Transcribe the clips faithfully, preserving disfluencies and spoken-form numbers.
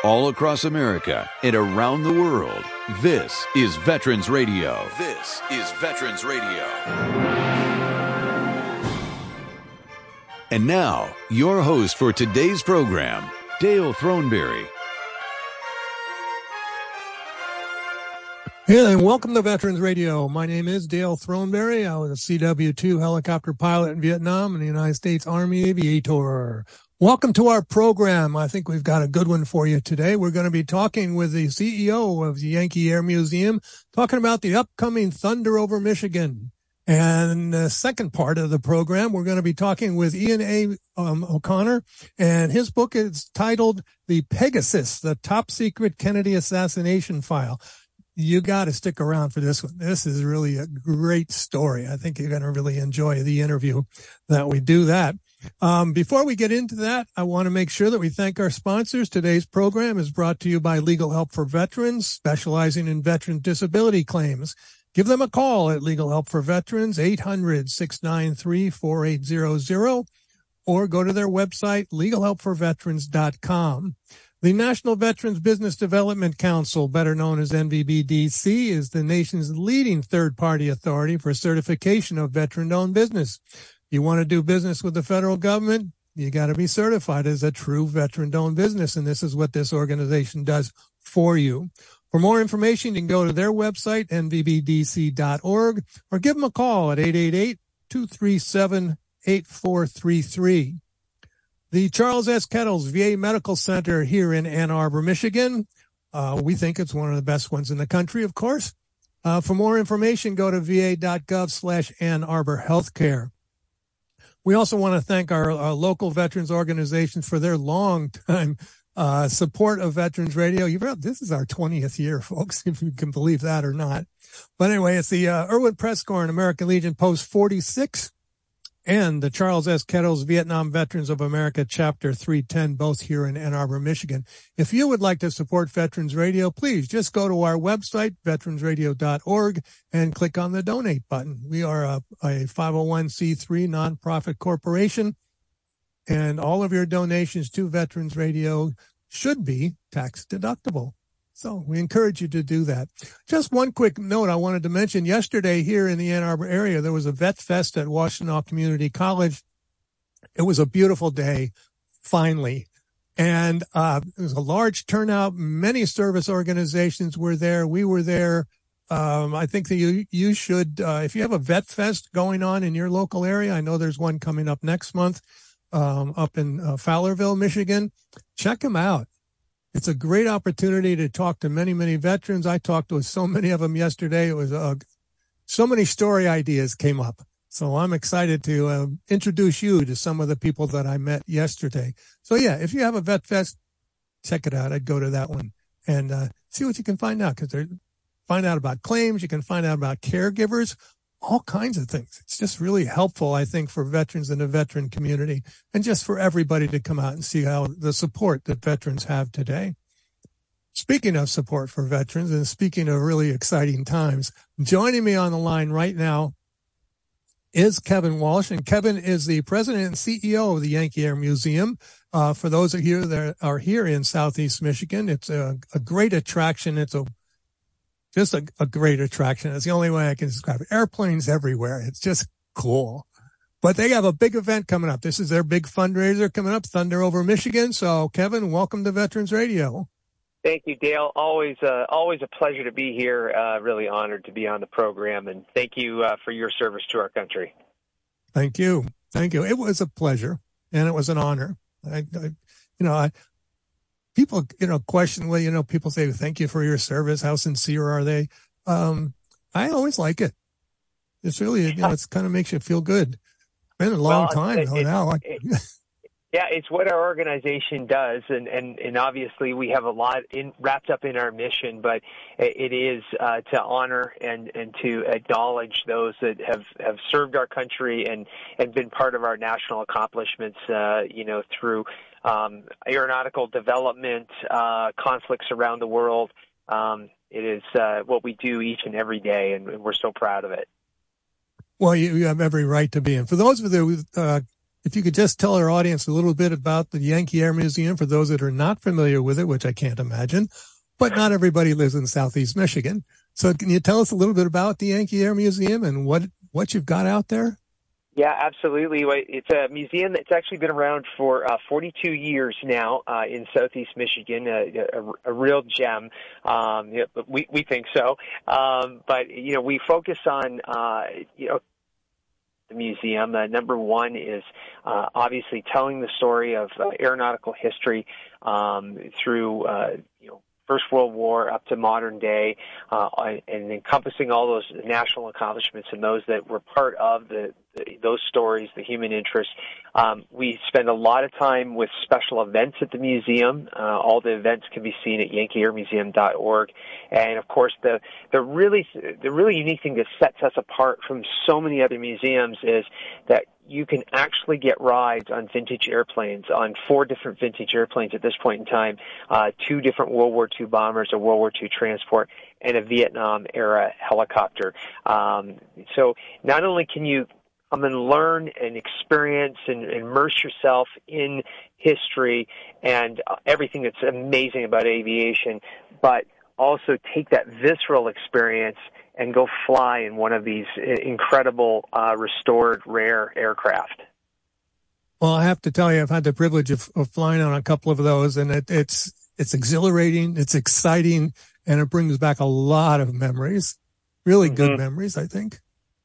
all across America and around the world. This is Veterans Radio. This is Veterans Radio. And now, your host for today's program, Dale Throneberry. Hey, and welcome to Veterans Radio. My name is Dale Throneberry. I was a C W two helicopter pilot in Vietnam and the United States Army Aviator. Welcome to our program. I think we've got a good one for you today. We're going to be talking with the C E O of the Yankee Air Museum, talking about the upcoming Thunder over Michigan. And the second part of the program, we're going to be talking with Ian A. Um, O'Connor, and his book is titled The Pegasus, the Top Secret Kennedy Assassination File. You got to stick around for this one. This is really a great story. I think you're going to really enjoy the interview that we do that. Um, before we get into that, I want to make sure that we thank our sponsors. Today's program is brought to you by Legal Help for Veterans, specializing in veteran disability claims. Give them a call at Legal Help for Veterans, eight hundred, six nine three, four eight zero zero, or go to their website, legal help for veterans dot com. The National Veterans Business Development Council, better known as N V B D C, is the nation's leading third-party authority for certification of veteran-owned business. You want to do business with the federal government, you got to be certified as a true veteran-owned business, and this is what this organization does for you. For more information, you can go to their website, N V B D C dot org, or give them a call at eight eight eight, two three seven, eight four three three. The Charles S. Kettles V A Medical Center here in Ann Arbor, Michigan. Uh, we think it's one of the best ones in the country, of course. Uh, for more information, go to va.gov slash Ann Arbor Healthcare. We also want to thank our, our local veterans organizations for their long time uh, support of Veterans Radio. You've heard, this is our twentieth year, folks, if you can believe that or not. But anyway, it's the uh, Irwin Press Corps and American Legion Post forty-six. And the Charles S. Kettles Vietnam Veterans of America Chapter three ten, both here in Ann Arbor, Michigan. If you would like to support Veterans Radio, please just go to our website, veterans radio dot org, and click on the donate button. We are a, a five oh one c three nonprofit corporation, and all of your donations to Veterans Radio should be tax deductible. So we encourage you to do that. Just one quick note I wanted to mention. Yesterday here in the Ann Arbor area, there was a Vet Fest at Washtenaw Community College. It was a beautiful day, finally. And uh there was a large turnout. Many service organizations were there. We were there. Um I think that you you should, uh if you have a Vet Fest going on in your local area, I know there's one coming up next month um up in uh, Fowlerville, Michigan. Check them out. It's a great opportunity to talk to many, many veterans. I talked with so many of them yesterday. It was uh, so many story ideas came up. So I'm excited to uh, introduce you to some of the people that I met yesterday. So yeah, if you have a Vet Fest, check it out. I'd go to that one and uh, see what you can find out, because find out about claims. You can find out about caregivers, all kinds of things. It's just really helpful, I think, for veterans in the veteran community, and just for everybody to come out and see how the support that veterans have today. Speaking of support for veterans, and speaking of really exciting times, joining me on the line right now is Kevin Walsh, and Kevin is the president and C E O of the Yankee Air Museum. Uh, for those of you that are here in Southeast Michigan, it's a, a great attraction. It's a Just a, a great attraction. It's the only way I can describe it. Airplanes everywhere. It's just cool. But they have a big event coming up. This is their big fundraiser coming up, Thunder over Michigan. So, Kevin, welcome to Veterans Radio. Thank you, Dale. Always, uh, always a pleasure to be here. Uh, really honored to be on the program, and thank you uh, for your service to our country. Thank you. Thank you. It was a pleasure, and it was an honor. I, I you know, I, People, you know, question, well, you know, people say, thank you for your service. How sincere are they? Um, I always like it. It's really, you know, it's kind of makes you feel good. Been a long well, time it, though it, now. It, yeah, it's what our organization does. And, and, and obviously we have a lot in, wrapped up in our mission, but it, it is uh, to honor and, and to acknowledge those that have, have served our country and, and been part of our national accomplishments, uh, you know, through Um, aeronautical development, uh, conflicts around the world. Um, it is uh, what we do each and every day, and, and we're so proud of it. Well, you, you have every right to be in. For those of you who uh, if you could just tell our audience a little bit about the Yankee Air Museum for those that are not familiar with it, which I can't imagine, but not everybody lives in Southeast Michigan. So can you tell us a little bit about the Yankee Air Museum and what, what you've got out there? Yeah, absolutely. It's a museum that's actually been around for uh, forty-two years now uh, in Southeast Michigan, a, a, a real gem. Um, yeah, we, we think so. Um, but, you know, we focus on, uh, you know, the museum. Uh, number one is uh, obviously telling the story of uh, aeronautical history um, through, uh, you know, First World War up to modern day, uh, and encompassing all those national accomplishments and those that were part of the, the those stories, the human interest. Um, we spend a lot of time with special events at the museum. Uh, all the events can be seen at yankee air museum dot org. And of course, the the really the really unique thing that sets us apart from so many other museums is that you can actually get rides on vintage airplanes, on four different vintage airplanes at this point in time, uh, two different World War Two bombers, a World War Two transport, and a Vietnam-era helicopter. Um, so not only can you come and learn and experience and immerse yourself in history and uh, everything that's amazing about aviation, but also take that visceral experience and go fly in one of these incredible, uh, restored, rare aircraft. Well, I have to tell you, I've had the privilege of, of flying on a couple of those, and it, it's it's exhilarating, it's exciting, and it brings back a lot of memories, really good mm-hmm. memories, I think.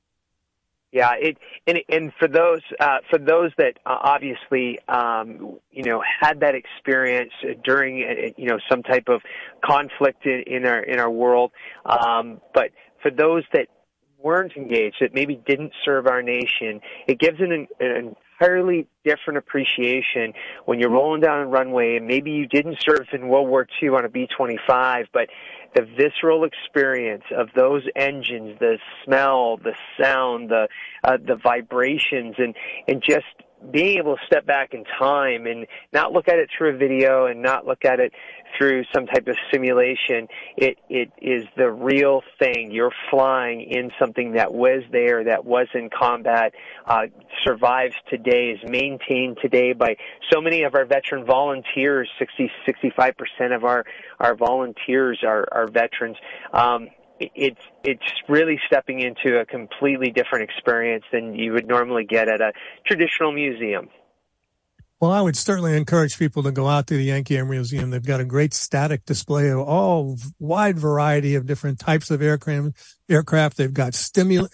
Yeah, it and and for those uh, for those that uh, obviously um, you know had that experience during uh, you know some type of conflict in, in our in our world, um, but for those that weren't engaged, that maybe didn't serve our nation, it gives an, an entirely different appreciation when you're rolling down a runway and maybe you didn't serve in World War Two on a B twenty-five, but the visceral experience of those engines, the smell, the sound, the uh, the vibrations, and and just being able to step back in time and not look at it through a video and not look at it through some type of simulation. It it is the real thing. You're flying in something that was there, that was in combat, uh, survives today, is maintained today by so many of our veteran volunteers. sixty, sixty-five percent of our, our volunteers are, are veterans. Um, It's it's really stepping into a completely different experience than you would normally get at a traditional museum. Well, I would certainly encourage people to go out to the Yankee Air Museum. They've got a great static display of all wide variety of different types of aircraft. Aircraft. They've got stimul-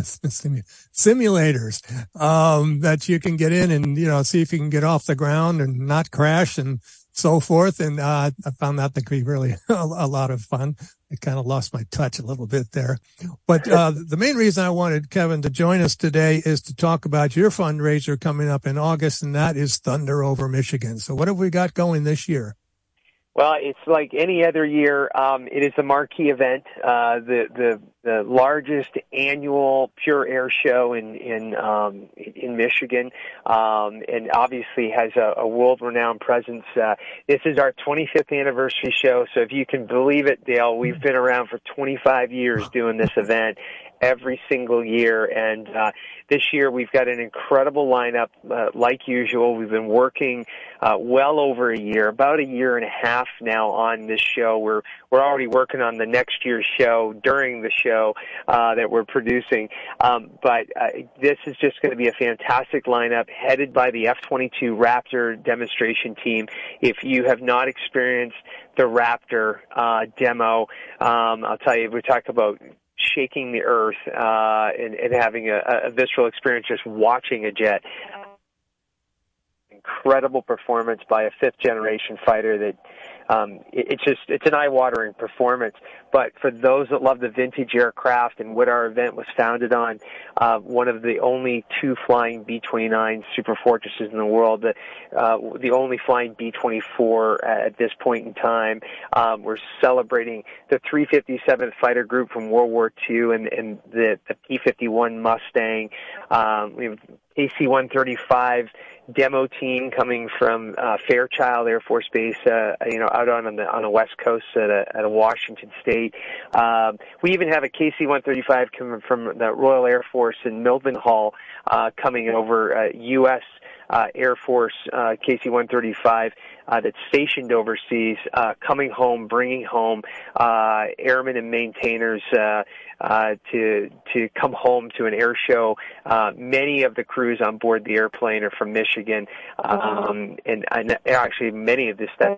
simulators um, that you can get in and you know see if you can get off the ground and not crash and so forth. And uh, I found that to be really a, a lot of fun. I kind of lost my touch a little bit there. But uh, the main reason I wanted Kevin to join us today is to talk about your fundraiser coming up in August, and that is Thunder Over Michigan. So what have we got going this year? Well, it's like any other year. Um, it is a marquee event, uh, the, the, the largest annual pure air show in, in, um, in Michigan, um, and obviously has a, a world-renowned presence. Uh, this is our twenty-fifth anniversary show, so if you can believe it, Dale, we've been around for twenty-five years doing this event every single year, and uh, this year we've got an incredible lineup. Uh, like usual, we've been working uh, well over a year, about a year and a half now on this show. We're we're already working on the next year's show during the show uh, that we're producing. Um, but uh, this is just going to be a fantastic lineup headed by the F twenty-two Raptor demonstration team. If you have not experienced the Raptor uh, demo, um, I'll tell you, we talk about shaking the earth uh, and, and having a, a visceral experience just watching a jet. Incredible performance by a fifth-generation fighter that um, it, it's just it's an eye-watering performance. But for those that love the vintage aircraft and what our event was founded on, uh, one of the only two flying B twenty-nine Super Fortresses in the world, the, uh, the only flying B twenty-four at this point in time. Um, we're celebrating the three fifty-seventh Fighter Group from World War Two and, and the, the P fifty-one Mustang. Um, we have K C one thirty-five demo team coming from uh, Fairchild Air Force Base, uh, you know, out on, on the on the West Coast at a, at a Washington State. Um, we even have a K C one thirty-five coming from the Royal Air Force in Mildenhall, uh, coming over, uh, U S Uh, Air Force uh, K C one thirty-five uh, that's stationed overseas, uh, coming home, bringing home uh, airmen and maintainers uh, uh, to to come home to an air show. Uh, many of the crews on board the airplane are from Michigan, um, and, and actually many of the staff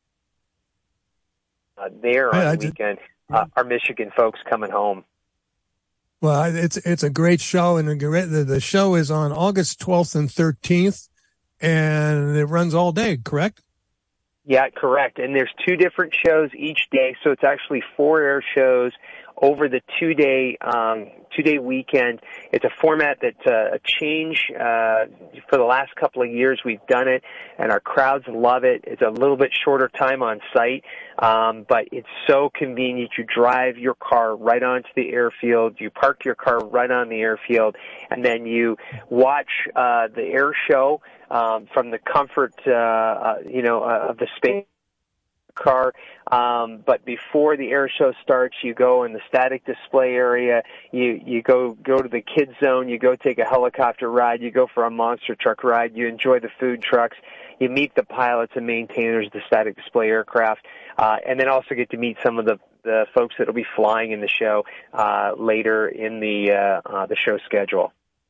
uh, there on the weekend uh, are Michigan folks coming home. Well, it's it's a great show, and the the show is on August twelfth and thirteenth, and it runs all day, correct? Yeah, correct. And there's two different shows each day, so it's actually four air shows over the two-day um, two-day weekend. It's a format that uh, a change uh, for the last couple of years. We've done it, and our crowds love it. It's a little bit shorter time on site, um, but it's so convenient. You drive your car right onto the airfield. You park your car right on the airfield, and then you watch uh, the air show um, from the comfort, uh, uh, you know, uh, of the space. Car, um, but before the air show starts, you go in the static display area. You you go go to the kids zone. You go take a helicopter ride. You go for a monster truck ride. You enjoy the food trucks. You meet the pilots and maintainers of the static display aircraft, uh, and then also get to meet some of the the folks that will be flying in the show uh, later in the uh, uh, the show schedule.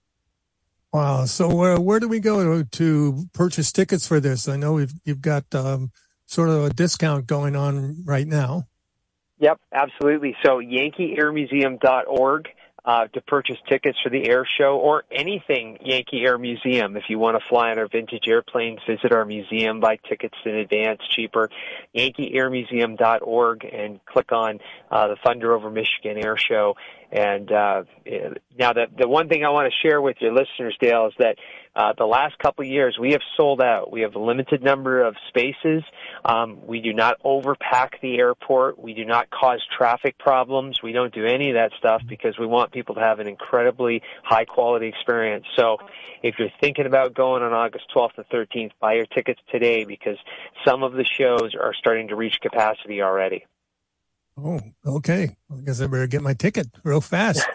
Wow! So where where do we go to, to purchase tickets for this? I know we've you've got. Um, sort of a discount going on right now. Yep, absolutely. So Yankee Air Museum dot org uh, to purchase tickets for the air show or anything Yankee Air Museum. If you want to fly on our vintage airplanes, visit our museum, buy tickets in advance, cheaper. Yankee Air Museum dot org and click on uh, the Thunder Over Michigan Air Show. And uh, now the, the one thing I want to share with your listeners, Dale, is that Uh, the last couple of years, we have sold out. We have a limited number of spaces. Um, we do not overpack the airport. We do not cause traffic problems. We don't do any of that stuff because we want people to have an incredibly high-quality experience. So if you're thinking about going on August twelfth and thirteenth, buy your tickets today because some of the shows are starting to reach capacity already. Oh, okay. I guess I better get my ticket real fast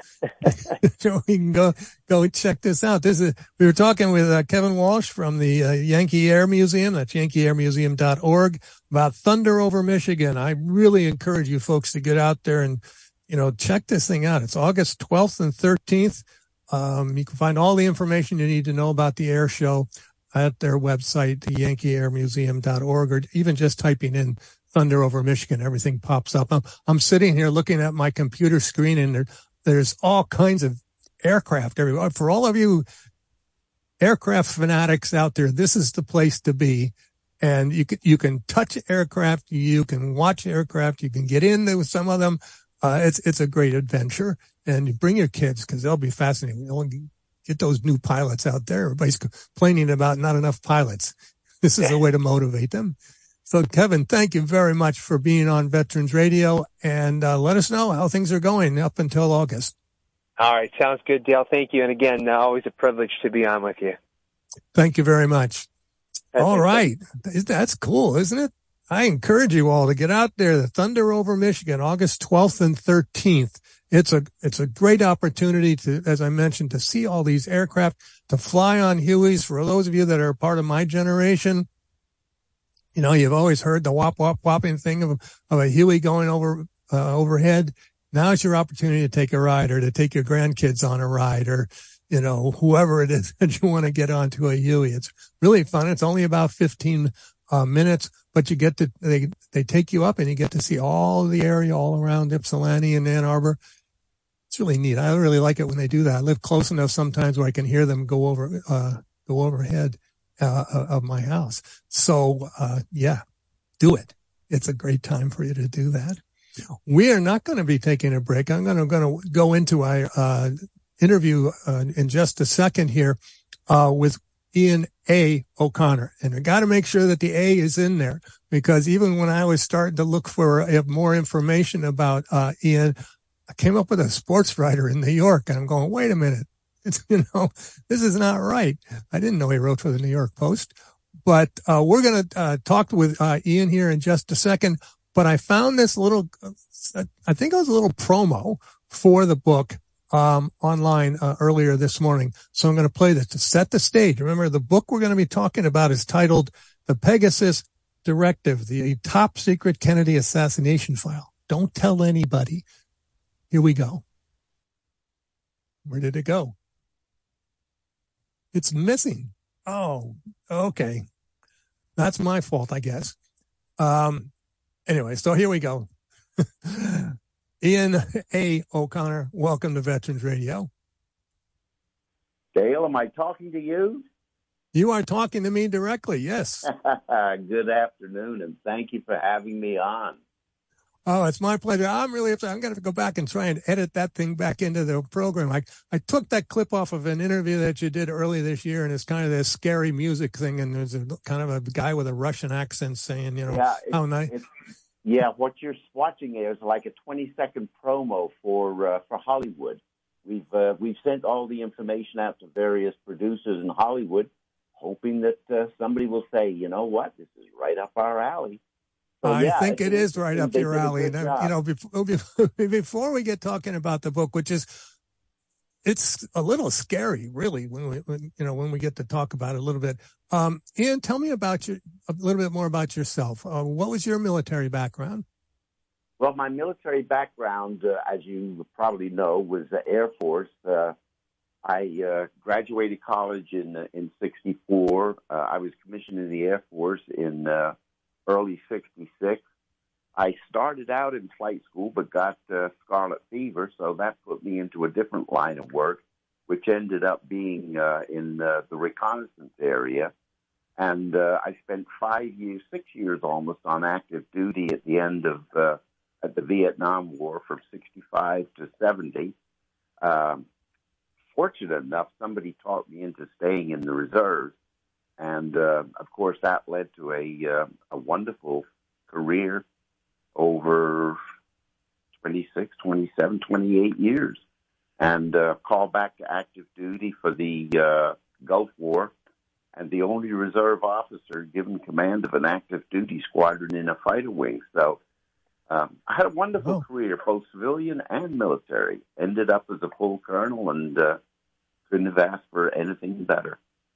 so we can go go check this out. This is we were talking with uh, Kevin Walsh from the uh, Yankee Air Museum. That's Yankee Air Museum dot org about Thunder Over Michigan. I really encourage you folks to get out there and you know check this thing out. It's August twelfth and thirteenth. Um, you can find all the information you need to know about the air show at their website, Yankee Air Museum dot org, or even just typing in Thunder Over Michigan, everything pops up. I'm, I'm sitting here looking at my computer screen and there, there's all kinds of aircraft everywhere. For all of you aircraft fanatics out there, this is the place to be. And you can, you can touch aircraft. You can watch aircraft. You can get into some of them. Uh, it's, it's a great adventure and you bring your kids because they'll be fascinating. You'll get those new pilots out there. Everybody's complaining about not enough pilots. This is a way to motivate them. So, Kevin, thank you very much for being on Veterans Radio, and uh, let us know how things are going up until August. All right. Sounds good, Dale. Thank you. And again, uh, always a privilege to be on with you. Thank you very much. That's all it. right. That's cool, isn't it? I encourage you all to get out there. The Thunder Over Michigan, August twelfth and thirteenth. It's a, it's a great opportunity to, as I mentioned, to see all these aircraft, to fly on Hueys. For those of you that are part of my generation, you know, you've always heard the whop, whop, whopping thing of, of a Huey going over, uh, overhead. Now it's your opportunity to take a ride or to take your grandkids on a ride or, you know, whoever it is that you want to get onto a Huey. It's really fun. It's only about fifteen, uh, minutes, but you get to, they, they take you up and you get to see all the area all around Ypsilanti and Ann Arbor. It's really neat. I really like it when they do that. I live close enough sometimes where I can hear them go over, uh, go overhead. Uh, of my house. So, uh, yeah, do it. It's a great time for you to do that. We are not going to be taking a break. I'm going to, going to go into our, uh, interview, uh, in just a second here, uh, with Ian A. O'Connor. And I got to make sure that the A is in there because even when I was starting to look for uh, more information about, uh, Ian, I came up with a sports writer in New York and I'm going, wait a minute. It's, you know, this is not right. I didn't know he wrote for the New York Post. But uh, we're going to uh, talk with uh, Ian here in just a second. But I found this little, uh, I think it was a little promo for the book um, online uh, earlier this morning. So I'm going to play this to set the stage. Remember, the book we're going to be talking about is titled The Pegasus Directive, the top secret Kennedy assassination file. Don't tell anybody. Here we go. Where did it go? It's missing. Oh, okay. That's my fault, I guess. Um, anyway, so here we go. Ian A. O'Connor, welcome to Veterans Radio. Dale, am I talking to you? You are talking to me directly, yes. Good afternoon, and thank you for having me on. Oh, it's my pleasure. I'm really upset. I'm going to go back and try and edit that thing back into the program. I, I took that clip off of an interview that you did early this year, and it's kind of this scary music thing, and there's a kind of a guy with a Russian accent saying, you know, yeah, how nice. Yeah, what you're watching is like a twenty-second promo for uh, for Hollywood. We've uh, we've sent all the information out to various producers in Hollywood, hoping that uh, somebody will say, you know what, this is right up our alley. So, I yeah, think it is right up your alley. And, job. you know, before, before we get talking about the book, which is, it's a little scary, really, when we, when, you know, when we get to talk about it a little bit. Um, Ian, tell me about your, a little bit more about yourself. Uh, what was your military background? Well, my military background, uh, as you probably know, was the Air Force. Uh, I uh, graduated college in uh, in sixty-four. Uh, I was commissioned in the Air Force in uh, early sixty-six. I started out in flight school but got uh, scarlet fever, so that put me into a different line of work, which ended up being uh, in uh, the reconnaissance area. And uh, I spent five years, six years almost on active duty at the end of uh, at the Vietnam War from sixty-five to seventy. Um, fortunate enough, somebody talked me into staying in the reserves. And, uh, of course, that led to a, uh, a wonderful career over twenty-six, twenty-seven, twenty-eight years. And uh, called back to active duty for the uh, Gulf War, and the only reserve officer given command of an active duty squadron in a fighter wing. So um, I had a wonderful oh. career, both civilian and military. Ended up as a full colonel and uh, couldn't have asked for anything better.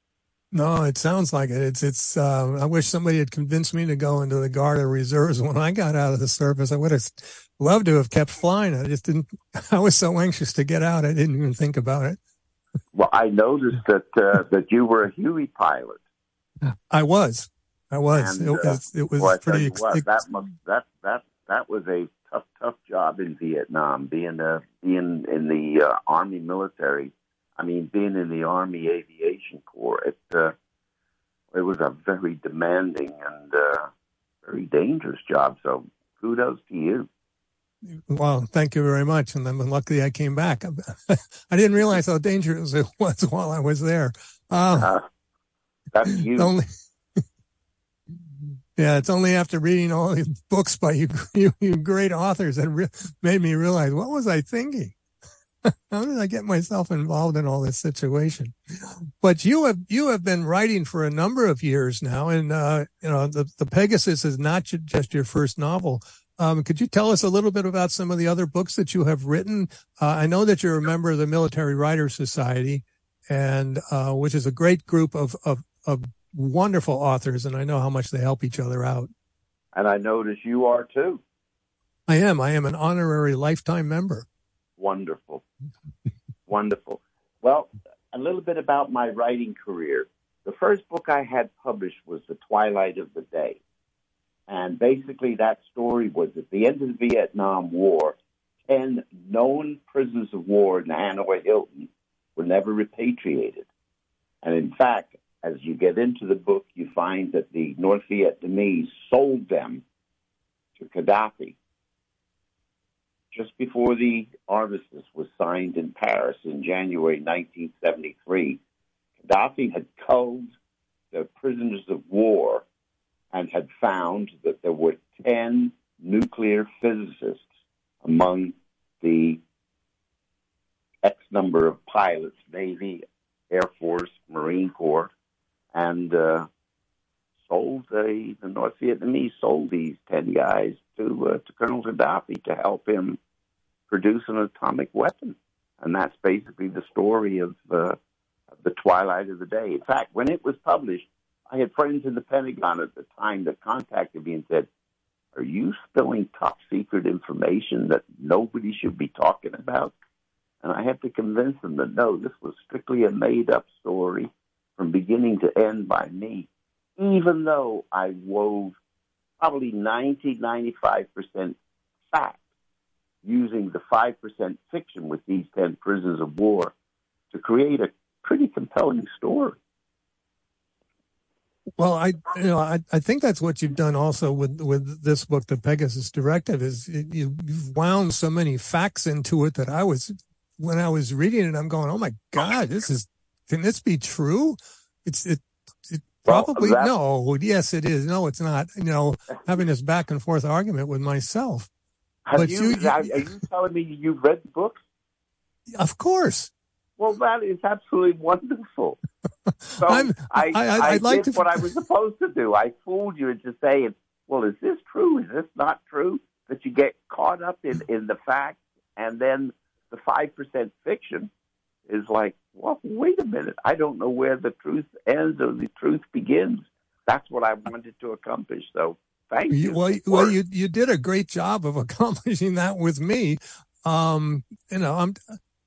No, it sounds like it. It's, it's, uh, I wish somebody had convinced me to go into the Guard or Reserves when I got out of the service. I would have loved to have kept flying. I just didn't, I was so anxious to get out. I didn't even think about it. Well, I noticed that, uh, that you were a Huey pilot. I was, I was, and, it was, it was well, pretty, what, ex- that must, that, that, that was a tough, tough job in Vietnam, being, uh, being in the uh, Army military. I mean, being in the Army Aviation Corps, it uh, it was a very demanding and uh, very dangerous job. So kudos to you. Well, thank you very much. And I'm lucky I came back. I didn't realize how dangerous it was while I was there. Uh, uh, that's you. Only, yeah, it's only after reading all these books by you, you, you great authors that re- made me realize, what was I thinking? How did I get myself involved in all this situation? But you have you have been writing for a number of years now, and uh, you know the the Pegasus is not just your first novel. Um, could you tell us a little bit about some of the other books that you have written? Uh, I know that you're a member of the Military Writers Society, and uh, which is a great group of, of of wonderful authors, and I know how much they help each other out. And I notice you are too. I am. I am an honorary lifetime member. Wonderful. Wonderful. Well, a little bit about my writing career. The first book I had published was The Twilight of the Day. And basically that story was at the end of the Vietnam War, ten known prisoners of war in Hanoi Hilton were never repatriated. And in fact, as you get into the book, you find that the North Vietnamese sold them to Gaddafi. Just before the armistice was signed in Paris in January nineteen seventy-three, Gaddafi had culled the prisoners of war and had found that there were ten nuclear physicists among the X number of pilots, Navy, Air Force, Marine Corps, and uh, sold the, the North Vietnamese sold these ten guys to uh, to Colonel Gaddafi to help him produce an atomic weapon. And that's basically the story of, uh, of the twilight of the day. In fact, when it was published, I had friends in the Pentagon at the time that contacted me and said, "Are you spilling top secret information that nobody should be talking about?" And I had to convince them that no, this was strictly a made-up story from beginning to end by me, even though I wove probably ninety, ninety-five percent fact using the five percent fiction with these ten prisoners of war to create a pretty compelling story. Well, I, you know, I, I think that's what you've done also with, with this book, The Pegasus Directive, is it, you, you've wound so many facts into it that I was, when I was reading it, I'm going, oh my God, this is, can this be true? It's, it, it probably, well, no, yes, it is. No, it's not. You know, having this back and forth argument with myself. Have but you, you, are you telling me you've read the books? Of course. Well, that is absolutely wonderful. So I'm, I, I, I, I I'd like did to... what I was supposed to do. I fooled you into saying, well, is this true? Is this not true? That you get caught up in, in the facts, and then the five percent fiction is like, well, wait a minute. I don't know where the truth ends or the truth begins. That's what I wanted to accomplish. So thank you. Well, well you, you did a great job of accomplishing that with me. Um, you know, I'm...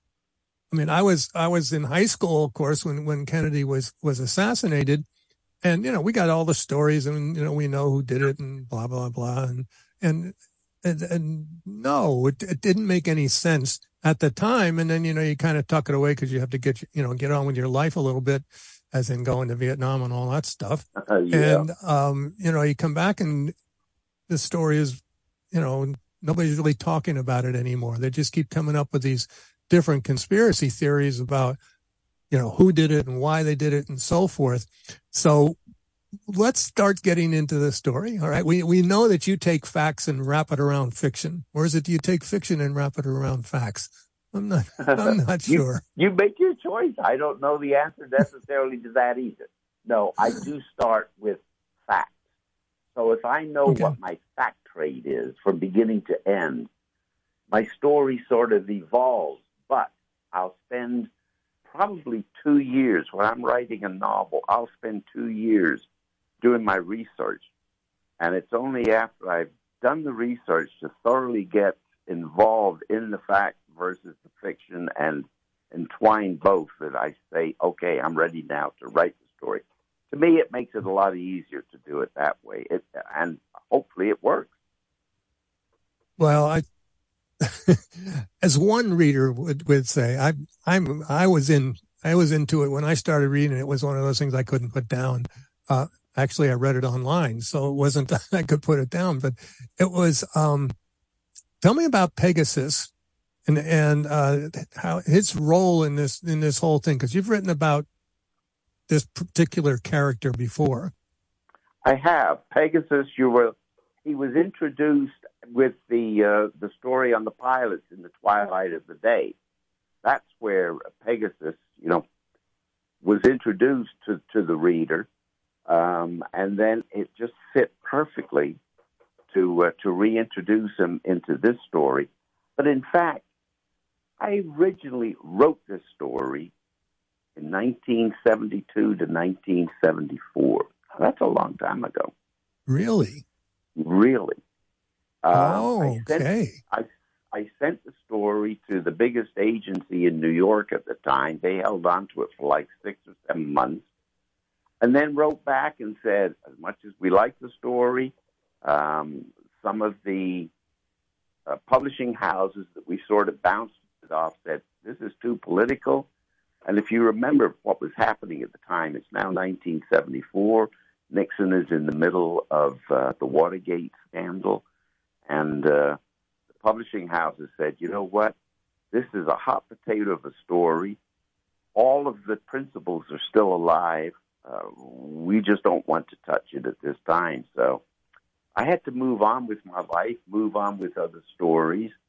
I mean, I was, I was in high school, of course, when, when Kennedy was, was assassinated, and, you know, we got all the stories and, you know, we know who did it and blah, blah, blah. And, and, and, and no, it, it didn't make any sense at the time. And then, you know, you kind of tuck it away because you have to get, you know, get on with your life a little bit, as in going to Vietnam and all that stuff. Uh, yeah. And, um, you know, you come back and the story is, you know, nobody's really talking about it anymore. They just keep coming up with these different conspiracy theories about, you know, who did it and why they did it and so forth. So let's start getting into the story. All right. We, we know that you take facts and wrap it around fiction. Or is it you take fiction and wrap it around facts? I'm not, I'm not you, sure. You make your choice. I don't know the answer necessarily to that either. No, I do start with facts. So if I know okay. what my fact trade is from beginning to end, my story sort of evolves. But I'll spend probably two years, when I'm writing a novel, I'll spend two years doing my research. And it's only after I've done the research to thoroughly get involved in the fact versus the fiction and entwine both that I say, okay, I'm ready now to write the story. To me, it makes it a lot easier to do it that way. It, and hopefully it works. Well, I... as one reader would, would say, I, I'm, I was in, I was into it when I started reading it. It was one of those things I couldn't put down. Uh, actually I read it online, so it wasn't, I could put it down, but it was, um, tell me about Pegasus and, and, uh, how his role in this, in this whole thing. Cause you've written about this particular character before. I have. Pegasus, you were, he was introduced with the uh, the story on the pilots in the twilight of the day. That's where Pegasus, you know, was introduced to, to the reader, um, and then it just fit perfectly to uh, to reintroduce him into this story. But in fact, I originally wrote this story in nineteen seventy-two to nineteen seventy-four. That's a long time ago. Really? Really. Oh, um, I okay. Sent, I, I sent the story to the biggest agency in New York at the time. They held on to it for like six or seven months and then wrote back and said, as much as we like the story, um, some of the uh, publishing houses that we sort of bounced it off said, this is too political. And if you remember what was happening at the time, it's now nineteen seventy-four. Nixon is in the middle of uh, the Watergate scandal. And uh, the publishing houses said, you know what? This is a hot potato of a story. All of the principles are still alive. Uh, we just don't want to touch it at this time. So I had to move on with my life, move on with other stories.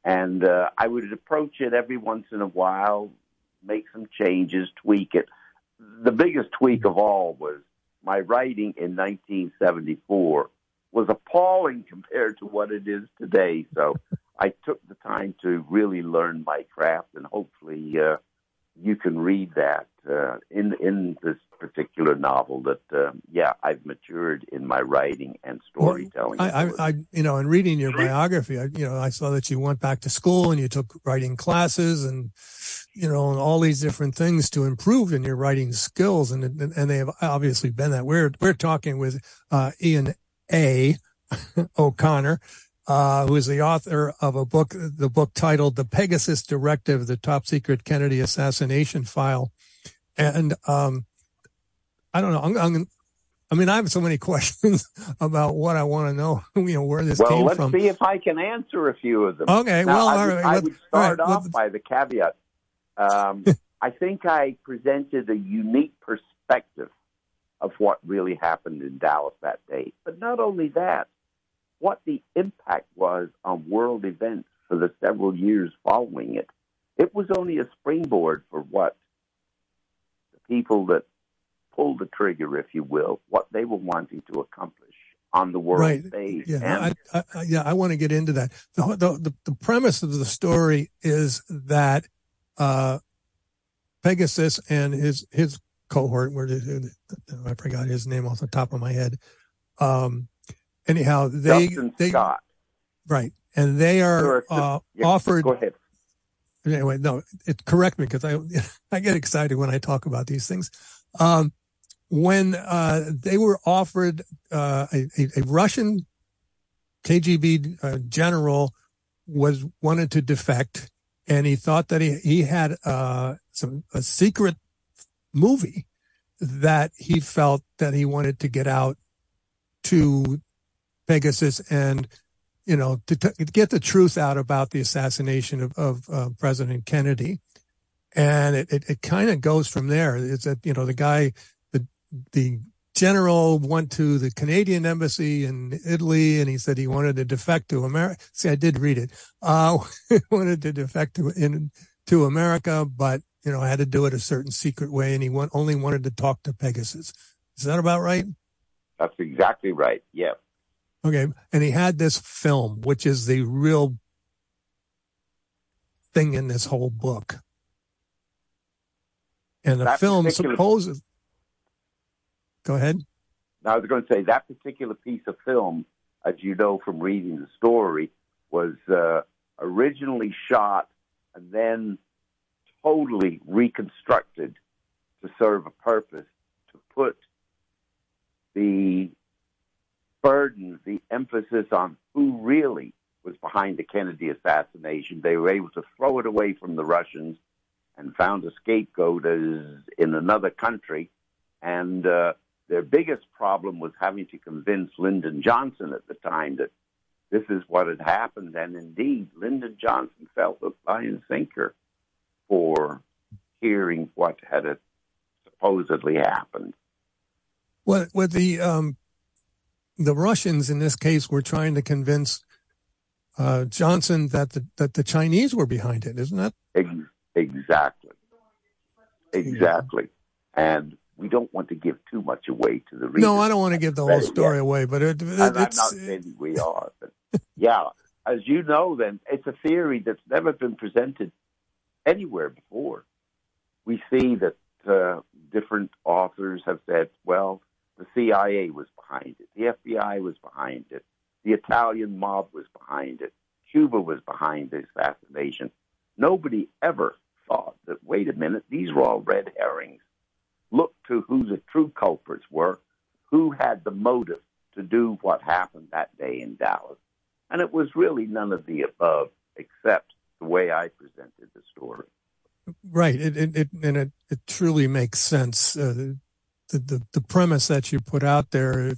And uh, I would approach it every once in a while, make some changes, tweak it. The biggest tweak of all was my writing in nineteen seventy-four was appalling compared to what it is today. So I took the time to really learn my craft, and hopefully uh, you can read that uh, in in this particular novel that, uh, yeah, I've matured in my writing and storytelling. Well, I, I, I, you know, in reading your biography, I, you know, I saw that you went back to school and you took writing classes and, you know, and all these different things to improve in your writing skills. And, and, and they have obviously been that. We're, we're talking with, uh, Ian A. O'Connor, uh, who is the author of a book, the book titled The Pegasus Directive, the Top Secret Kennedy Assassination File. And, um, I don't know. I'm, I'm, I mean, I have so many questions about what I want to know, you know, where this well, came let's from. see if I can answer a few of them. Okay, now, well, I all would, right. I Let, would start right, off let, by the caveat. Um, I think I presented a unique perspective of what really happened in Dallas that day. But not only that, what the impact was on world events for the several years following it. It was only a springboard for what the people that pulled the trigger, if you will, what they were wanting to accomplish on the world right. stage. Yeah, and, I, I, yeah, I want to get into that. The, the, the premise of the story is that uh, Pegasus and his his cohort, where did, I forgot his name off the top of my head. Um, anyhow, they Justin they Scott. Right, and they are Sure, uh, yeah, offered. Go ahead. Anyway, no, it correct me because I I get excited when I talk about these things. Um, when uh, they were offered uh, a, a Russian K G B uh, general was wanted to defect, and he thought that he he had uh, some a secret movie that he felt that he wanted to get out to Pegasus and, you know, to, to get the truth out about the assassination of, of uh, President Kennedy. And it, it, it kind of goes from there. It's that, you know, the guy, the, the general went to the Canadian embassy in Italy and he said he wanted to defect to America. See, I did read it. Uh, wanted to defect to, in, to America, but, you know, I had to do it a certain secret way. And he want, only wanted to talk to Pegasus. Is that about right? That's exactly right. Yeah. Okay. And he had this film, which is the real thing in this whole book. And the that film particular... supposes. Go ahead. Now, I was going to say that particular piece of film, as you know from reading the story, was uh, originally shot and then totally reconstructed to serve a purpose, to put the burden, the emphasis on who really was behind the Kennedy assassination. They were able to throw it away from the Russians and found a scapegoat as in another country. And uh, their biggest problem was having to convince Lyndon Johnson at the time that this is what had happened. And indeed, Lyndon Johnson felt hook, line, and sinker for hearing what had uh, supposedly happened. Well, with the um, the Russians in this case were trying to convince uh, Johnson that the that the Chinese were behind it, isn't that? Exactly, exactly. And we don't want to give too much away to the reader. No, I don't want to give the whole story yet. away, but it, it, and it's. I'm not saying we are, but yeah, as you know, then it's a theory that's never been presented anywhere before. We see that uh, different authors have said, well, the C I A was behind it. The F B I was behind it. The Italian mob was behind it. Cuba was behind the assassination. Nobody ever thought that, wait a minute, these were all red herrings. Look to who the true culprits were, who had the motive to do what happened that day in Dallas. And it was really none of the above, except the way I presented the story. Right. It, it, it and it, it truly makes sense. Uh, the, the, the premise that you put out there,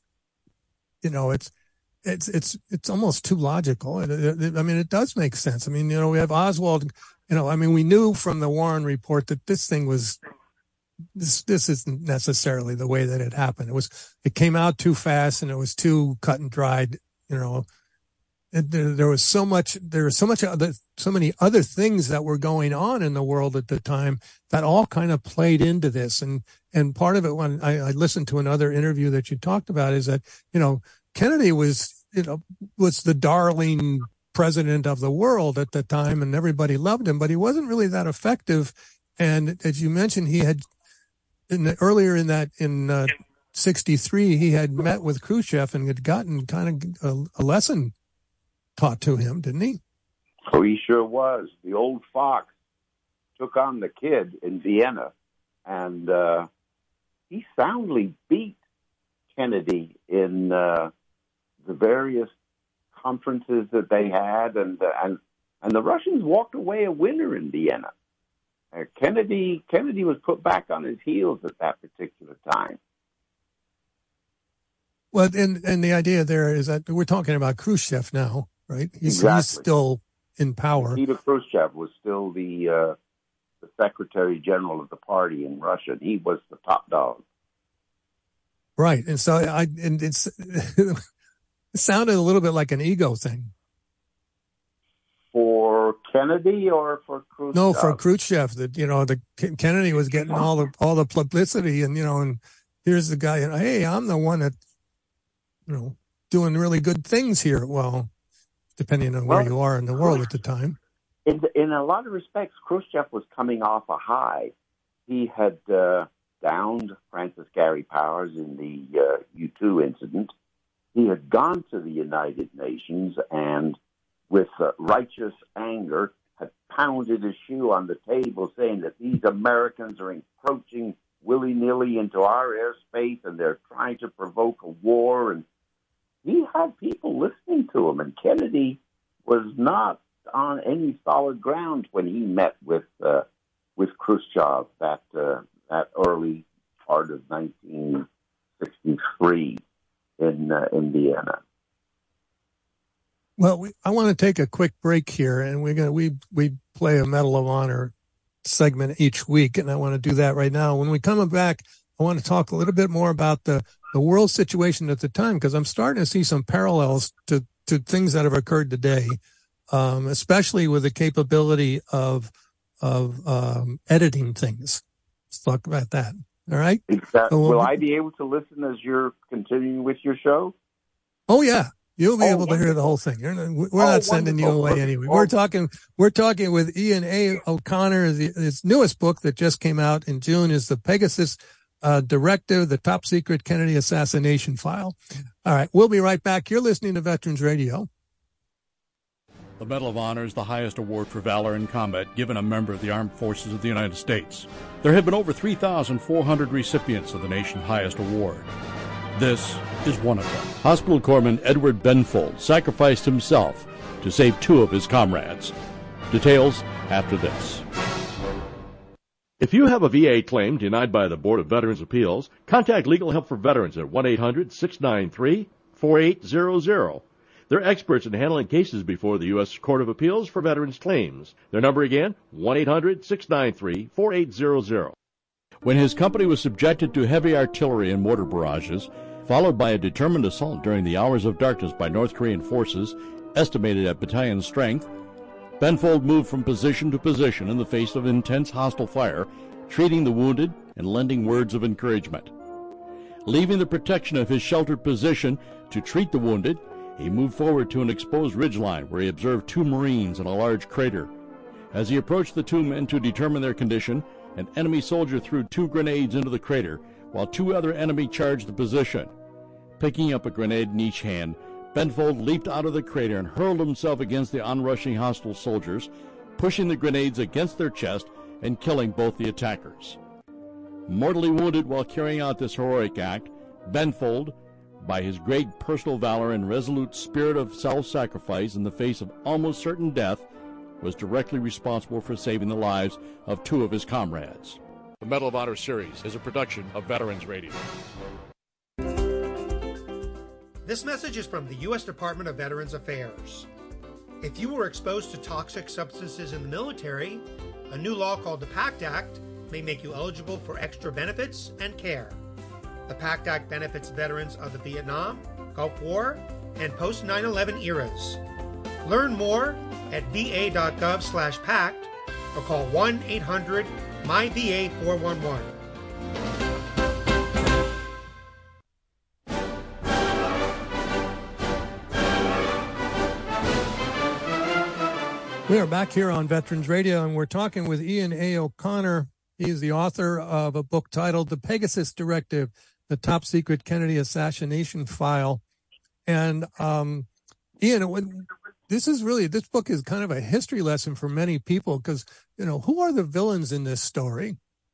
you know, it's, it's, it's, it's almost too logical. It, it, I mean, it does make sense. I mean, you know, we have Oswald, you know, I mean, we knew from the Warren report that this thing was, this, this isn't necessarily the way that it happened. It was, it came out too fast and it was too cut and dried, you know, there, there was so much, there was so much other, so many other things that were going on in the world at the time that all kind of played into this. And, and part of it, when I, I listened to another interview that you talked about, is that, you know, Kennedy was, you know, was the darling president of the world at the time, and everybody loved him, but he wasn't really that effective. And as you mentioned, he had in the, earlier in that, in uh, sixty-three, he had met with Khrushchev and had gotten kind of a, a lesson taught to him, didn't he? Oh, he sure was. The old fox took on the kid in Vienna, and uh, he soundly beat Kennedy in uh, the various conferences that they had, and uh, and and the Russians walked away a winner in Vienna. Uh, Kennedy Kennedy was put back on his heels at that particular time. Well, and and the idea there is that we're talking about Khrushchev now, right? He's, exactly. he's still in power. Nikita Khrushchev was still the uh, the Secretary General of the party in Russia. He was the top dog. Right, and so I and it's it sounded a little bit like an ego thing. For Kennedy or for Khrushchev? No, for Khrushchev. That, you know, the Kennedy was getting all the all the publicity, and you know, and here's the guy, and hey, I'm the one that, you know, doing really good things here. Well, depending on where well, you are in the world at the time. In, in a lot of respects, Khrushchev was coming off a high. He had uh, downed Francis Gary Powers in the uh, U two incident. He had gone to the United Nations and, with uh, righteous anger, had pounded his shoe on the table saying that these Americans are encroaching willy-nilly into our airspace and they're trying to provoke a war. And he had people listening to him, and Kennedy was not on any solid ground when he met with uh, with Khrushchev that uh, that early part of nineteen sixty-three in uh, in Vienna. Well, we, I want to take a quick break here, and we're gonna we we play a Medal of Honor segment each week, and I want to do that right now. When we come back, I want to talk a little bit more about the the world situation at the time, because I'm starting to see some parallels to to things that have occurred today, um, especially with the capability of of um, editing things. Let's talk about that. All right. Exactly. So we'll, Will I be able to listen as you're continuing with your show? Oh yeah. You'll be oh, able to hear the whole thing. You're not, we're oh, not sending wonderful. you away anyway. We're talking, we're talking with Ian A. O'Connor. His newest book that just came out in June is The Pegasus uh, Directive, the Top Secret Kennedy Assassination File. All right. We'll be right back. You're listening to Veterans Radio. The Medal of Honor is the highest award for valor in combat given a member of the Armed Forces of the United States. There have been over three thousand four hundred recipients of the nation's highest award. This is one of them. Hospital Corpsman Edward Benfold sacrificed himself to save two of his comrades. Details after this. If you have a V A claim denied by the Board of Veterans' Appeals, contact Legal Help for Veterans at one eight hundred six nine three four eight zero zero. They're experts in handling cases before the U S Court of Appeals for Veterans Claims. Their number again, one eight hundred six nine three four eight zero zero. When his company was subjected to heavy artillery and mortar barrages, followed by a determined assault during the hours of darkness by North Korean forces, estimated at battalion strength, Benfold moved from position to position in the face of intense hostile fire, treating the wounded and lending words of encouragement. Leaving the protection of his sheltered position to treat the wounded, he moved forward to an exposed ridgeline where he observed two Marines in a large crater. As he approached the two men to determine their condition, an enemy soldier threw two grenades into the crater, while two other enemy charged the position. Picking up a grenade in each hand, Benfold leaped out of the crater and hurled himself against the onrushing hostile soldiers, pushing the grenades against their chest and killing both the attackers. Mortally wounded while carrying out this heroic act, Benfold, by his great personal valor and resolute spirit of self-sacrifice in the face of almost certain death, was directly responsible for saving the lives of two of his comrades. The Medal of Honor series is a production of Veterans Radio. This message is from the U S Department of Veterans Affairs. If you were exposed to toxic substances in the military, a new law called the PACT Act may make you eligible for extra benefits and care. The PACT Act benefits veterans of the Vietnam, Gulf War, and post nine eleven eras. Learn more at va.gov slash pact or call one eight hundred M Y V A four one one. We are back here on Veterans Radio, and we're talking with Ian A. O'Connor. He is the author of a book titled The Pegasus Directive, the Top Secret Kennedy Assassination File. And um, Ian, this is really, this book is kind of a history lesson for many people because, you know, who are the villains in this story?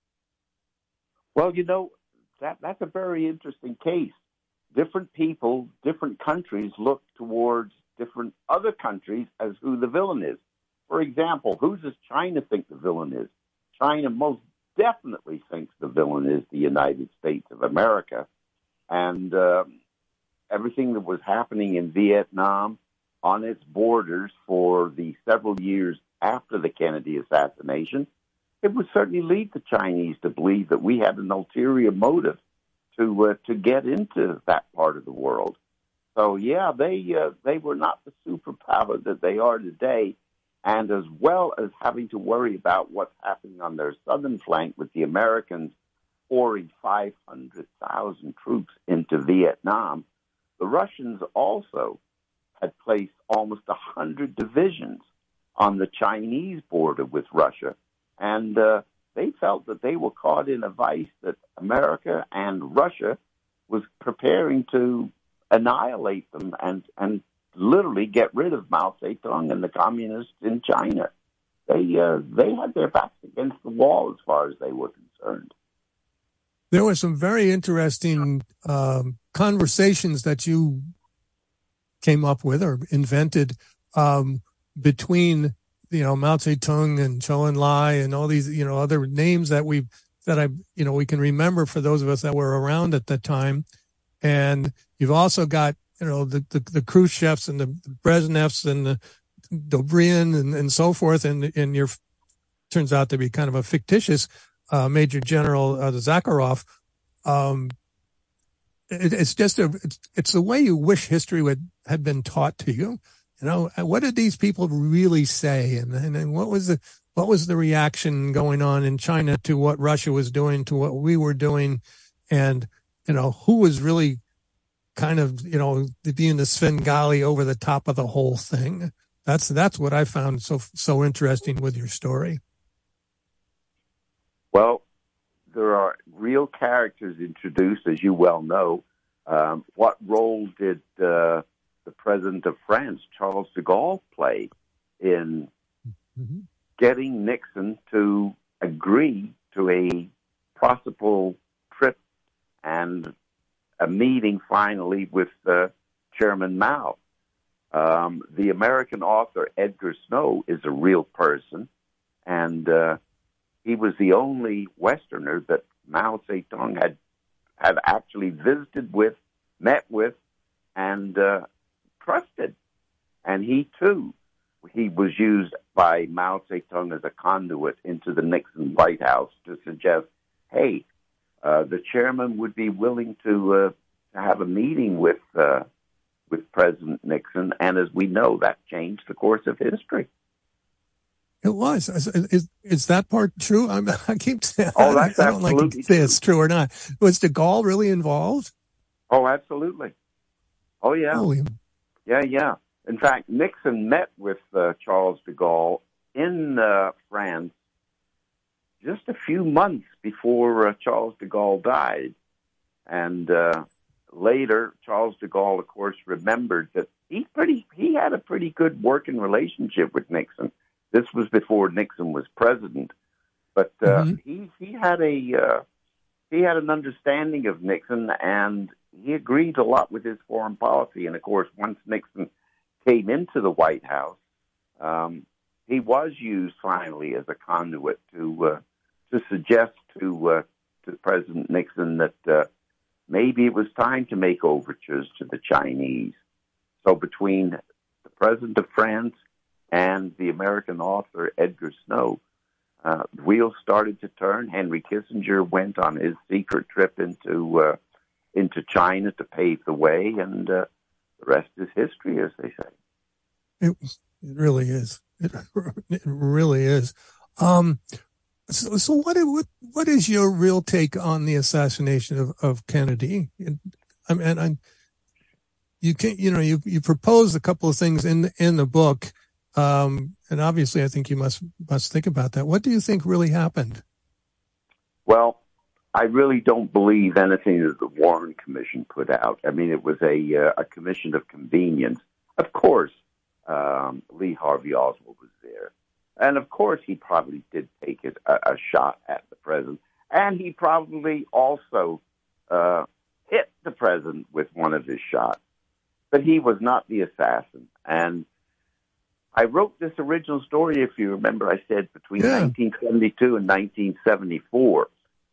Well, you know, that that's a very interesting case. Different people, different countries look towards different other countries as who the villain is. For example, who does China think the villain is? China most definitely thinks the villain is the United States of America. And uh, everything that was happening in Vietnam on its borders for the several years after the Kennedy assassination, it would certainly lead the Chinese to believe that we had an ulterior motive to uh, to get into that part of the world. So, yeah, they uh, they were not the superpower that they are today. And as well as having to worry about what's happening on their southern flank with the Americans pouring five hundred thousand troops into Vietnam, the Russians also had placed almost one hundred divisions on the Chinese border with Russia. And uh, they felt that they were caught in a vice that America and Russia was preparing to annihilate them and, and literally get rid of Mao Zedong and the communists in China. They uh, they had their backs against the wall as far as they were concerned. There were some very interesting um, conversations that you came up with or invented um, between, you know, Mao Zedong and Zhou Enlai and all these, you know, other names that we that I, you know, we can remember for those of us that were around at the time. And you've also got, you know, the, the, the Khrushchevs and the Brezhnevs and the Dobrynin and, and so forth. And, and your turns out to be kind of a fictitious uh, Major General uh, Zakharov. Um, it, it's just a, it's, it's the way you wish history would had been taught to you. You know, what did these people really say? And, and, and what was the, what was the reaction going on in China to what Russia was doing, to what we were doing? And, you know, who was really kind of, you know, being the Svengali over the top of the whole thing. That's that's what I found so so interesting with your story. Well, there are real characters introduced, as you well know. Um, what role did uh, the President of France, Charles de Gaulle, play in mm-hmm. getting Nixon to agree to a possible trip and a meeting finally with uh, Chairman Mao? Um, the American author Edgar Snow is a real person, and uh, he was the only Westerner that Mao Zedong had had actually visited with, met with, and uh, trusted. And he, too, he was used by Mao Zedong as a conduit into the Nixon White House to suggest, hey, uh, the chairman would be willing to, uh, to have a meeting with uh, with President Nixon. And as we know, that changed the course of history. It was. Is, is, is that part true? I'm, I keep saying, oh, that's I don't like to say it's true or not. Was de Gaulle really involved? Oh, absolutely. Oh, yeah. Holy. Yeah, yeah. In fact, Nixon met with uh, Charles de Gaulle in uh, France just a few months before uh, Charles de Gaulle died. And uh, later, Charles de Gaulle, of course, remembered that he pretty he had a pretty good working relationship with Nixon. This was before Nixon was president, but uh, mm-hmm. he he had a uh, he had an understanding of Nixon, and he agreed a lot with his foreign policy. And of course, once Nixon came into the White House, um, he was used finally as a conduit to uh, to suggest to uh, to President Nixon that uh, maybe it was time to make overtures to the Chinese. So between the President of France and the American author Edgar Snow, uh, the wheels started to turn. Henry Kissinger went on his secret trip into uh, into China to pave the way, and uh, the rest is history, as they say. It, it really is. It, it really is. Um, so, so what, what, what is your real take on the assassination of, of Kennedy? I mean, I, you can, you know, you, you proposed a couple of things in, in the book. Um, and obviously I think you must, must think about that. What do you think really happened? Well, I really don't believe anything that the Warren Commission put out. I mean, it was a, uh, a commission of convenience. Of course, um, Lee Harvey Oswald was there. And of course, he probably did take a, a shot at the president. And he probably also uh, hit the president with one of his shots. But he was not the assassin. And I wrote this original story, if you remember, I said between yeah. nineteen seventy-two and nineteen seventy-four.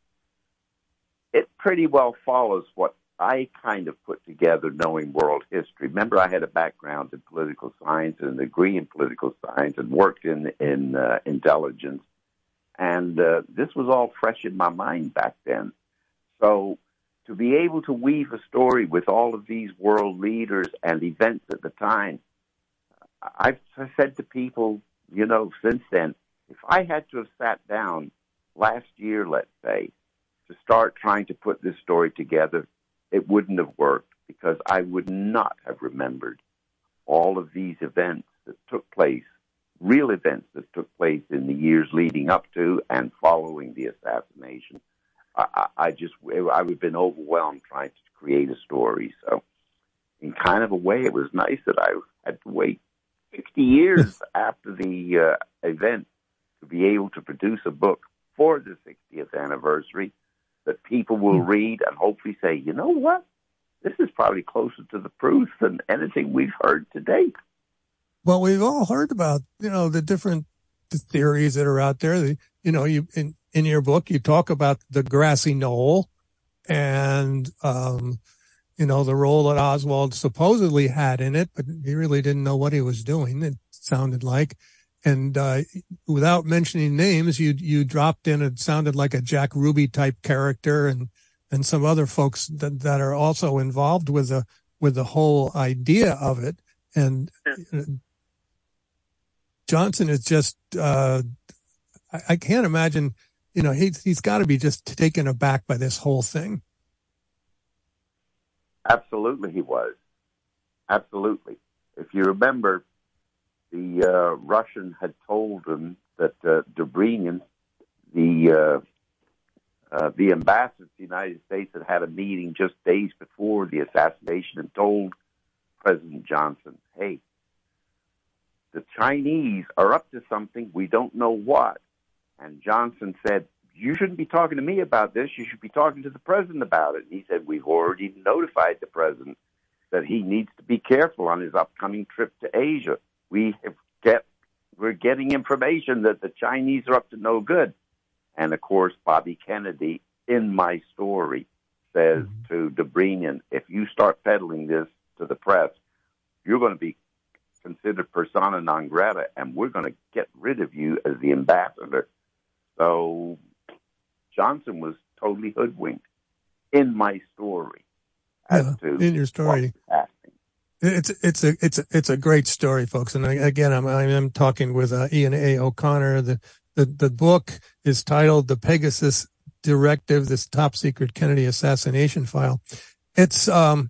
It pretty well follows what I kind of put together knowing world history. Remember, I had a background in political science and a degree in political science and worked in, in uh, intelligence. And uh, this was all fresh in my mind back then. So to be able to weave a story with all of these world leaders and events at the time, I've said to people, you know, since then, if I had to have sat down last year, let's say, to start trying to put this story together, it wouldn't have worked because I would not have remembered all of these events that took place, real events that took place in the years leading up to and following the assassination. I, I just, I would have been overwhelmed trying to create a story. So in kind of a way, it was nice that I had to wait sixty years after the uh, event to be able to produce a book for the sixtieth anniversary that people will read and hopefully say, you know what? This is probably closer to the truth than anything we've heard to date. Well, we've all heard about, you know, the different theories that are out there. The, you know, you in, in your book, you talk about the grassy knoll and, um, you know, the role that Oswald supposedly had in it, but he really didn't know what he was doing, it sounded like. And uh without mentioning names, you you dropped in, it sounded like a Jack Ruby type character and and some other folks that, that are also involved with the with the whole idea of it. And uh, Johnson is just uh I, I can't imagine, you know, he he's got to be just taken aback by this whole thing. Absolutely, he was. Absolutely. If you remember, the uh, Russian had told him that uh, Dobrynin, the uh, uh, the ambassador to the United States, had had a meeting just days before the assassination and told President Johnson, hey, the Chinese are up to something, we don't know what. And Johnson said, you shouldn't be talking to me about this, you should be talking to the president about it. And he said, we've already notified the president that he needs to be careful on his upcoming trip to Asia. We have get, we're getting information that the Chinese are up to no good. And, of course, Bobby Kennedy, in my story, says mm-hmm. to Dobrynin, if you start peddling this to the press, you're going to be considered persona non grata, and we're going to get rid of you as the ambassador. So Johnson was totally hoodwinked in my story. As yeah, to in your story. It's it's a it's a it's a great story, folks. And again, I'm I'm talking with uh, Ian A. O'Connor. The, the the book is titled "The Pegasus Directive: This Top Secret Kennedy Assassination File." It's um,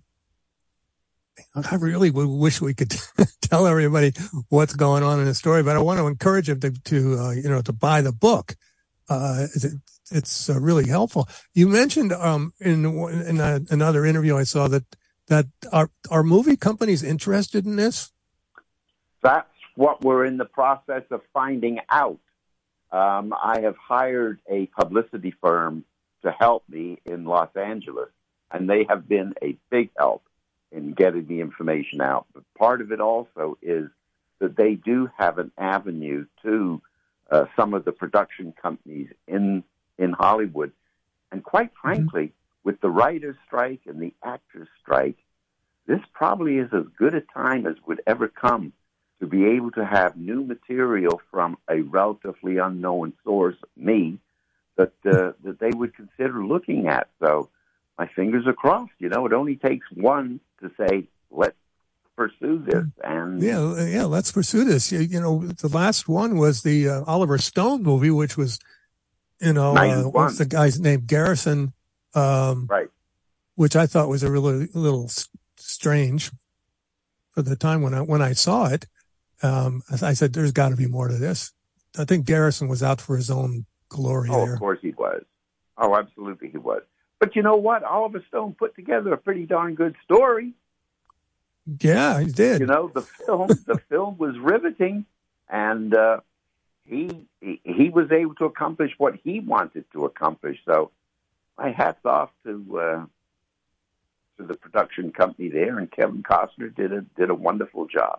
I really would wish we could tell everybody what's going on in the story, but I want to encourage them to to uh, you know to buy the book. Uh, it's it's uh, really helpful. You mentioned um in in a, another interview I saw that. That are are movie companies interested in this? That's what we're in the process of finding out. Um, I have hired a publicity firm to help me in Los Angeles, and they have been a big help in getting the information out. But part of it also is that they do have an avenue to uh, some of the production companies in in Hollywood, and quite frankly. Mm-hmm. With the writer's strike and the actor's strike, this probably is as good a time as would ever come to be able to have new material from a relatively unknown source, me, that uh, that they would consider looking at. So my fingers are crossed. You know, it only takes one to say, let's pursue this. And yeah, yeah, let's pursue this. You, you know, the last one was the uh, Oliver Stone movie, which was, you know, uh, what's the guy's name? Garrison. Um, right. Which I thought was a really a little strange for the time when I when I saw it. Um, I said, "There's got to be more to this." I think Garrison was out for his own glory oh, there. Of course he was. Oh, absolutely he was. But you know what? Oliver Stone put together a pretty darn good story. Yeah, he did. You know, the film the film was riveting, and uh, he, he he was able to accomplish what he wanted to accomplish. So, my hats off to uh, to the production company there, and Kevin Costner did a did a wonderful job.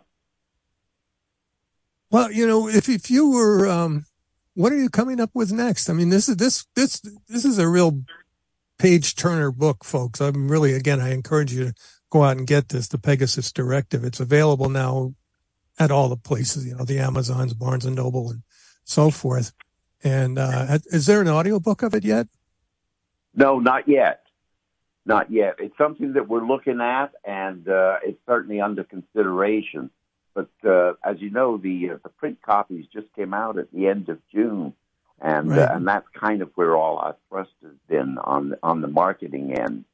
Well, you know, if if you were, um, what are you coming up with next? I mean, this is this this this is a real page turner book, folks. I'm really, again, I encourage you to go out and get this, the Pegasus Directive. It's available now at all the places, you know, the Amazons, Barnes and Noble, and so forth. And uh, is there an audiobook of it yet? No, not yet. Not yet. It's something that we're looking at, and uh, it's certainly under consideration. But uh, as you know, the uh, the print copies just came out at the end of June, and right. uh, and that's kind of where all our thrust has been on on the marketing end.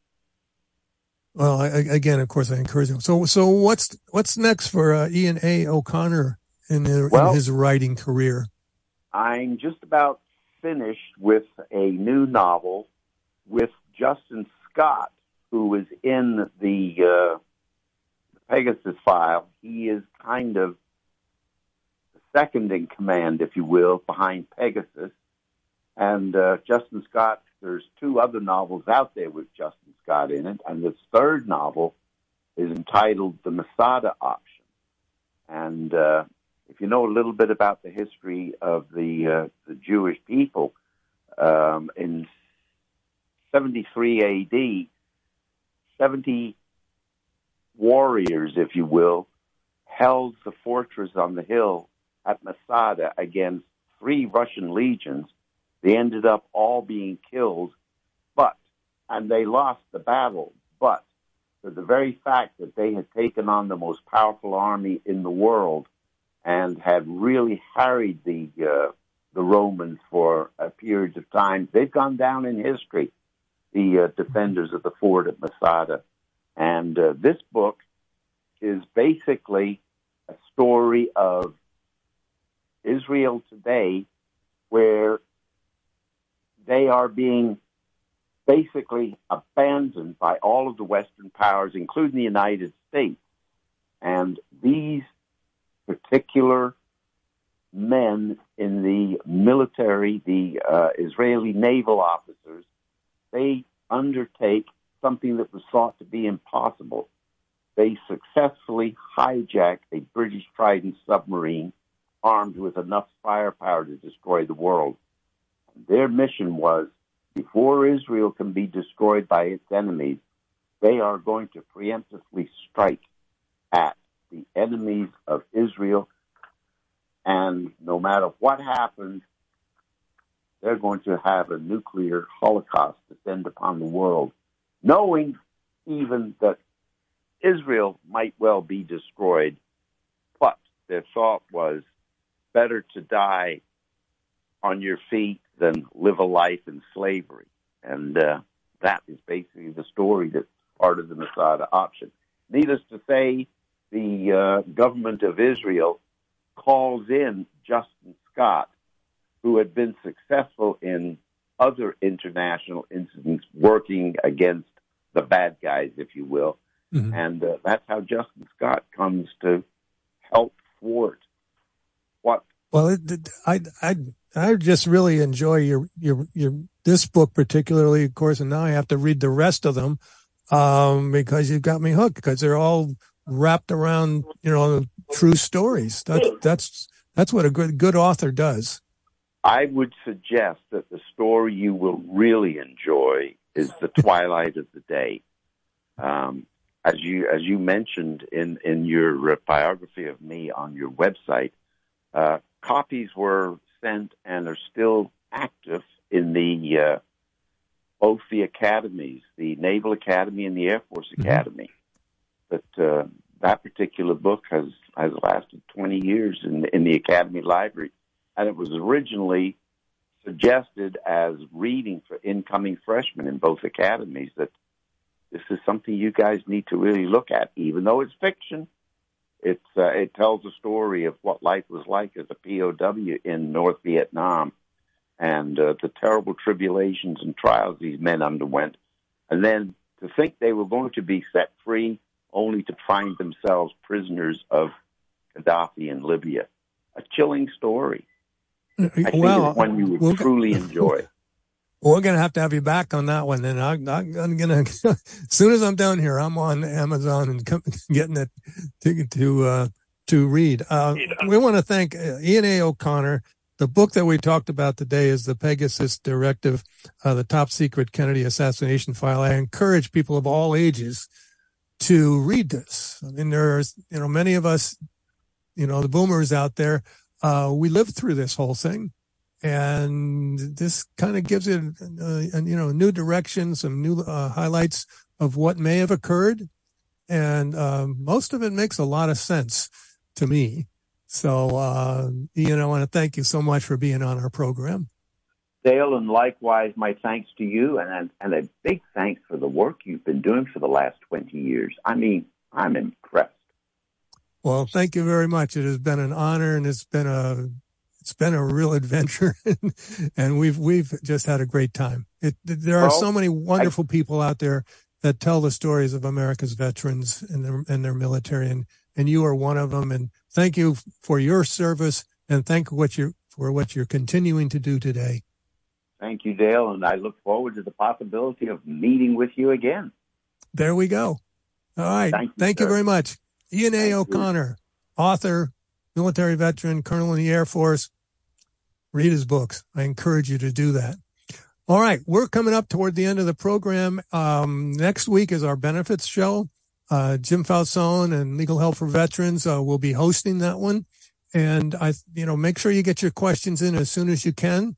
Well, I, again, of course, I encourage you. So, so what's what's next for uh, Ian A. O'Connor in, the, well, in his writing career? I'm just about finished with a new novel with Justin Scott, who is in the uh, Pegasus file. He is kind of the second in command, if you will, behind Pegasus. And uh, Justin Scott, there's two other novels out there with Justin Scott in it, and the third novel is entitled The Masada Option. And uh, if you know a little bit about the history of the uh, the Jewish people, um, in seventy-three A D, seventy warriors, if you will, held the fortress on the hill at Masada against three Russian legions. They ended up all being killed, but, and they lost the battle, but for the very fact that they had taken on the most powerful army in the world and had really harried the uh, the Romans for a period of time, they've gone down in history, the uh, defenders of the fort at Masada. And uh, this book is basically a story of Israel today, where they are being basically abandoned by all of the Western powers, including the United States. And these particular men in the military, the uh, Israeli naval officers, they undertake something that was thought to be impossible. They successfully hijacked a British Trident submarine armed with enough firepower to destroy the world. Their mission was, before Israel can be destroyed by its enemies, they are going to preemptively strike at the enemies of Israel, and no matter what happens, they're going to have a nuclear holocaust descend upon the world, knowing even that Israel might well be destroyed, but their thought was better to die on your feet than live a life in slavery. And uh, that is basically the story that's part of the Masada Option. Needless to say, the uh, government of Israel calls in Justin Scott, who had been successful in other international incidents working against the bad guys, if you will. Mm-hmm. And uh, that's how Justin Scott comes to help thwart what. Well, it, I, I, I just really enjoy your, your, your, this book particularly, of course, and now I have to read the rest of them, um, because you've got me hooked, because they're all wrapped around, you know, true stories. That's, that's, that's what a good, good author does. I would suggest that the story you will really enjoy is The Twilight of the Day. Um, as you, as you mentioned in, in your uh, biography of me on your website, uh, copies were sent and are still active in the uh, both the academies, the Naval Academy and the Air Force Academy. Mm-hmm. But uh, that particular book has, has lasted twenty years in, in the Academy Library. And it was originally suggested as reading for incoming freshmen in both academies, that this is something you guys need to really look at. Even though it's fiction, it's, uh, it tells a story of what life was like as a P O W in North Vietnam, and uh, the terrible tribulations and trials these men underwent. And then to think they were going to be set free only to find themselves prisoners of Gaddafi in Libya. A chilling story. I think well, it's one you would we'll, truly enjoy. We're going to have to have you back on that one. Then I'm, I'm going to, as soon as I'm down here, I'm on Amazon and come, getting it to, to, uh, to read. Uh, we want to thank Ian A. O'Connor. The book that we talked about today is the Pegasus Directive, uh, the top secret Kennedy assassination file. I encourage people of all ages to read this. I mean, there's, you know, many of us, you know, the boomers out there, uh, we lived through this whole thing, and this kind of gives it, uh, you know, new direction, some new uh, highlights of what may have occurred. And, um, most of it makes a lot of sense to me. So, uh, Ian, I want to thank you so much for being on our program. Dale, and likewise, my thanks to you, and, and a big thanks for the work you've been doing for the last twenty years. I mean, I'm impressed. Well, thank you very much. It has been an honor, and it's been a, it's been a real adventure, and we've, we've just had a great time. It, there are well, so many wonderful I, people out there that tell the stories of America's veterans and their, and their military, and, and you are one of them. And thank you for your service, and thank what you're, for what you're continuing to do today. Thank you, Dale, and I look forward to the possibility of meeting with you again. There we go. All right. Thank you, thank you very much. Ian A. O'Connor, author, military veteran, colonel in the Air Force. Read his books. I encourage you to do that. All right. We're coming up toward the end of the program. Um, next week is our benefits show. Uh, Jim Falzone and Legal Help for Veterans uh, will be hosting that one. And I, you know, make sure you get your questions in as soon as you can.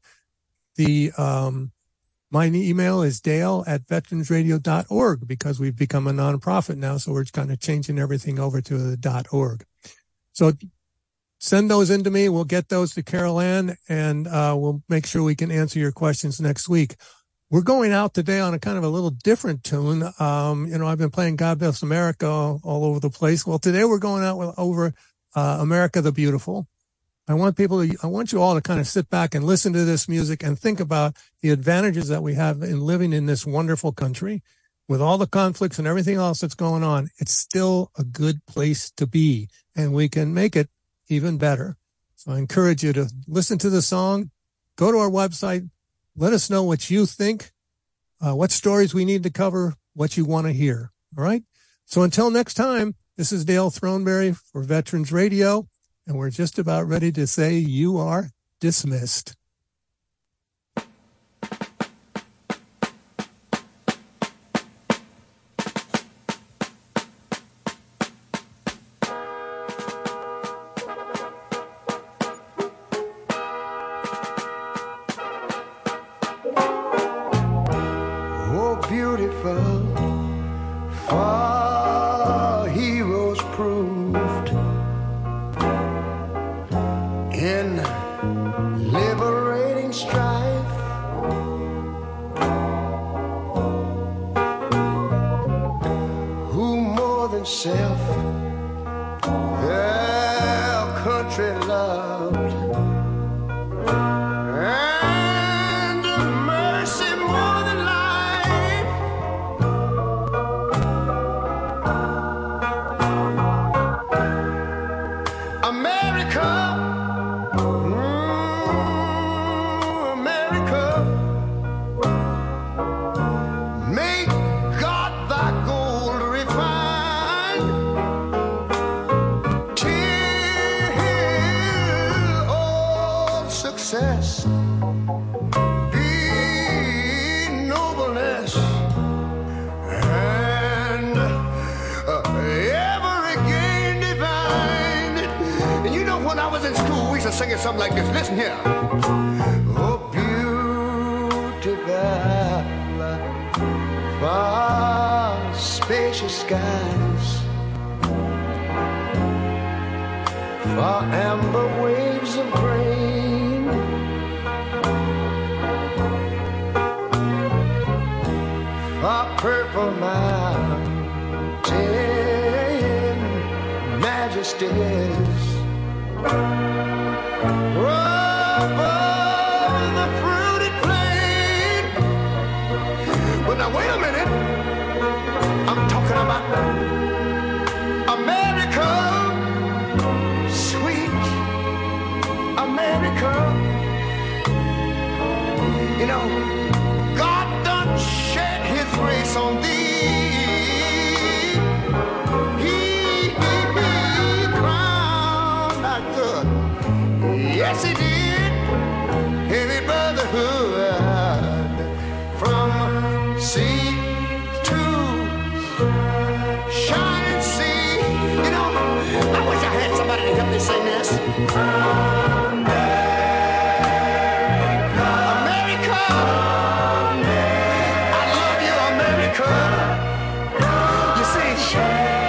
The, um, my email is dale at veterans radio dot org, because we've become a nonprofit now. So we're kind of changing everything over to the .org. So send those in to me. We'll get those to Carol Ann, and, uh, we'll make sure we can answer your questions next week. We're going out today on a kind of a little different tune. Um, you know, I've been playing God Bless America all, all over the place. Well, today we're going out with over, uh, America the Beautiful. I want people to, I want you all to kind of sit back and listen to this music and think about the advantages that we have in living in this wonderful country. With all the conflicts and everything else that's going on, it's still a good place to be, and we can make it even better. So I encourage you to listen to the song, go to our website, let us know what you think, uh, what stories we need to cover, what you want to hear. All right. So until next time, this is Dale Throneberry for Veterans Radio. And we're just about ready to say you are dismissed. Oh, beautiful, far heroes proved in liberating strife. Who more than self their country loved, and mercy more than life. America, success be nobleness, and uh, ever again divine. And you know, when I was in school, we used to sing something like this. Listen here. Oh, beautiful, far spacious skies, far amber waves of grain, far purple mountain majesties, above the fruited plain. But now wait a minute, I'm talking about America, sweet America. You know, God done shed his grace on thee. He, he, he crowned our good. Yes, he did. Heavy brotherhood from sea to shining sea. You know, I wish I had somebody to help me sing this. America, I love you, America. You see,